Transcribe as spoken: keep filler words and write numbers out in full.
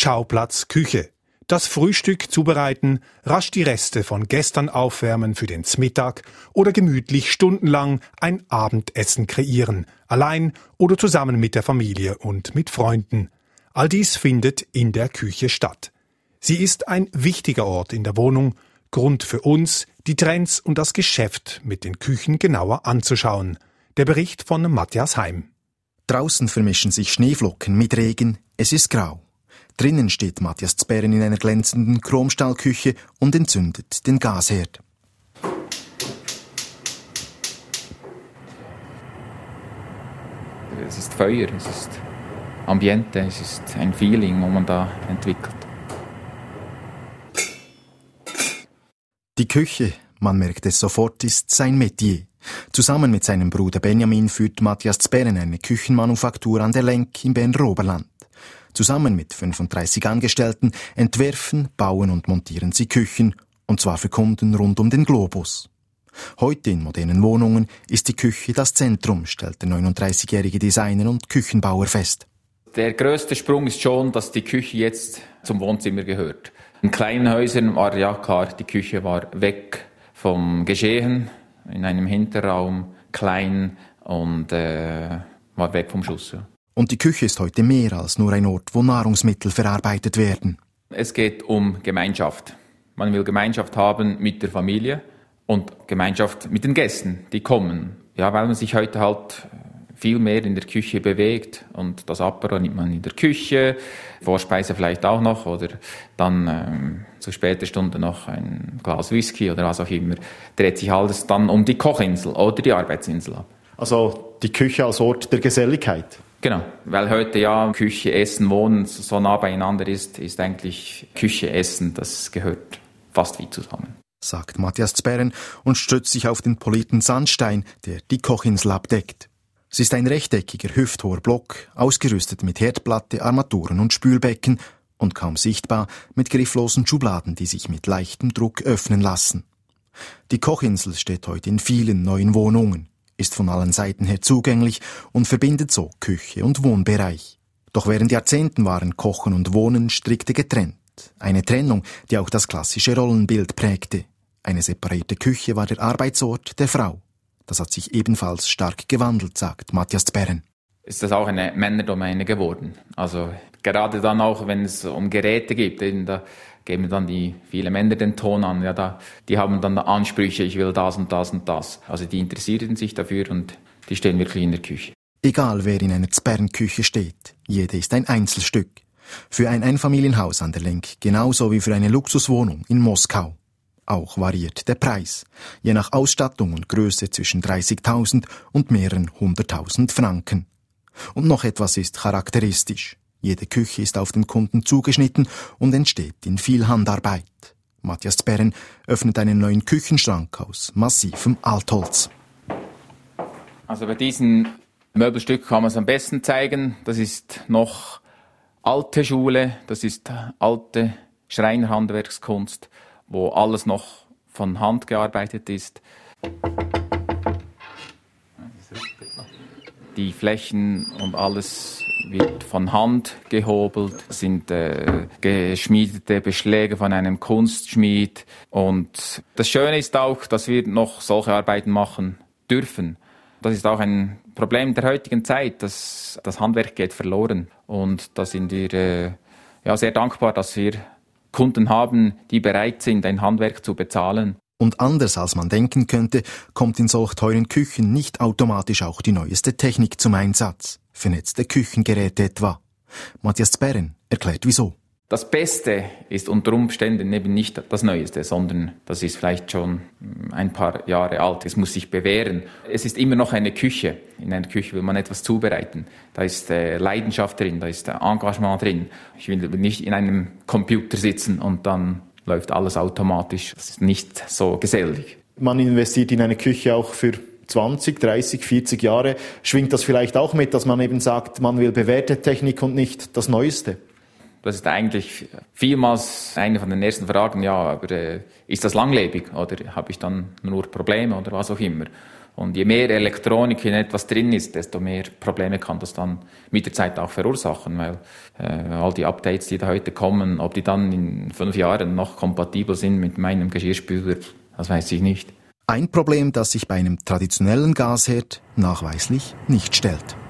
Schauplatz Küche. Das Frühstück zubereiten, rasch die Reste von gestern aufwärmen für den Mittag oder gemütlich stundenlang ein Abendessen kreieren, allein oder zusammen mit der Familie und mit Freunden. All dies findet in der Küche statt. Sie ist ein wichtiger Ort in der Wohnung, Grund für uns, die Trends und das Geschäft mit den Küchen genauer anzuschauen. Der Bericht von Matthias Heim. Draußen vermischen sich Schneeflocken mit Regen, es ist grau. Drinnen steht Matthias Zberren in einer glänzenden Chromstahlküche und entzündet den Gasherd. Es ist Feuer, es ist Ambiente, es ist ein Feeling, das man da entwickelt. Die Küche, man merkt es sofort, ist sein Metier. Zusammen mit seinem Bruder Benjamin führt Matthias Zberren eine Küchenmanufaktur an der Lenk im Berner Oberland. Zusammen mit fünfunddreißig Angestellten entwerfen, bauen und montieren sie Küchen, und zwar für Kunden rund um den Globus. Heute in modernen Wohnungen ist die Küche das Zentrum, stellt der neununddreißigjährige Designer und Küchenbauer fest. Der grösste Sprung ist schon, dass die Küche jetzt zum Wohnzimmer gehört. In kleinen Häusern war ja klar, die Küche war weg vom Geschehen, in einem Hinterraum, klein und äh, war weg vom Schuss. Ja. Und die Küche ist heute mehr als nur ein Ort, wo Nahrungsmittel verarbeitet werden. Es geht um Gemeinschaft. Man will Gemeinschaft haben mit der Familie und Gemeinschaft mit den Gästen, die kommen. Ja, weil man sich heute halt viel mehr in der Küche bewegt und das Apéro nimmt man in der Küche, Vorspeise vielleicht auch noch oder dann ähm, zu später Stunde noch ein Glas Whisky oder was auch immer. Dreht sich alles dann um die Kochinsel oder die Arbeitsinsel ab. Also die Küche als Ort der Geselligkeit. Genau, weil heute ja Küche, Essen, Wohnen so nah beieinander ist, ist eigentlich Küche, Essen, das gehört fast wie zusammen. Sagt Matthias Zberren und stützt sich auf den polierten Sandstein, der die Kochinsel abdeckt. Es ist ein rechteckiger, hüfthoher Block, ausgerüstet mit Herdplatte, Armaturen und Spülbecken und kaum sichtbar mit grifflosen Schubladen, die sich mit leichtem Druck öffnen lassen. Die Kochinsel steht heute in vielen neuen Wohnungen, ist von allen Seiten her zugänglich und verbindet so Küche und Wohnbereich. Doch während Jahrzehnten waren Kochen und Wohnen strikte getrennt. Eine Trennung, die auch das klassische Rollenbild prägte. Eine separierte Küche war der Arbeitsort der Frau. Das hat sich ebenfalls stark gewandelt, sagt Matthias Zberren. Ist das auch eine Männerdomäne geworden? Also gerade dann auch, wenn es um Geräte geht, da geben dann die viele Männer den Ton an. Ja, da, die haben dann Ansprüche, ich will das und das und das. Also die interessieren sich dafür und die stehen wirklich in der Küche. Egal wer in einer Zberren-Küche steht, jede ist ein Einzelstück. Für ein Einfamilienhaus an der Lenk, genauso wie für eine Luxuswohnung in Moskau. Auch variiert der Preis, je nach Ausstattung und Größe zwischen dreißigtausend und mehreren hunderttausend Franken. Und noch etwas ist charakteristisch. Jede Küche ist auf den Kunden zugeschnitten und entsteht in viel Handarbeit. Matthias Zberren öffnet einen neuen Küchenschrank aus massivem Altholz. Also bei diesem Möbelstück kann man es am besten zeigen. Das ist noch alte Schule, das ist alte Schreinerhandwerkskunst, wo alles noch von Hand gearbeitet ist. Die Flächen und alles wird von Hand gehobelt, sind äh, geschmiedete Beschläge von einem Kunstschmied. Und das Schöne ist auch, dass wir noch solche Arbeiten machen dürfen. Das ist auch ein Problem der heutigen Zeit, dass das Handwerk geht verloren. Und da sind wir äh, ja, sehr dankbar, dass wir Kunden haben, die bereit sind, ein Handwerk zu bezahlen. Und anders als man denken könnte, kommt in solch teuren Küchen nicht automatisch auch die neueste Technik zum Einsatz. Vernetzte Küchengeräte etwa. Matthias Zberren erklärt wieso. Das Beste ist unter Umständen eben nicht das Neueste, sondern das ist vielleicht schon ein paar Jahre alt. Es muss sich bewähren. Es ist immer noch eine Küche. In einer Küche will man etwas zubereiten. Da ist äh, Leidenschaft drin, da ist äh, Engagement drin. Ich will nicht in einem Computer sitzen und dann läuft alles automatisch. Das ist nicht so gesellig. Man investiert in eine Küche auch für zwanzig, dreißig, vierzig Jahre. Schwingt das vielleicht auch mit, dass man eben sagt, man will bewährte Technik und nicht das Neueste? Das ist eigentlich vielmals eine von den ersten Fragen, ja, aber äh, ist das langlebig oder habe ich dann nur Probleme oder was auch immer? Und je mehr Elektronik in etwas drin ist, desto mehr Probleme kann das dann mit der Zeit auch verursachen, weil äh, all die Updates, die da heute kommen, ob die dann in fünf Jahren noch kompatibel sind mit meinem Geschirrspüler, das weiß ich nicht. Ein Problem, das sich bei einem traditionellen Gasherd nachweislich nicht stellt.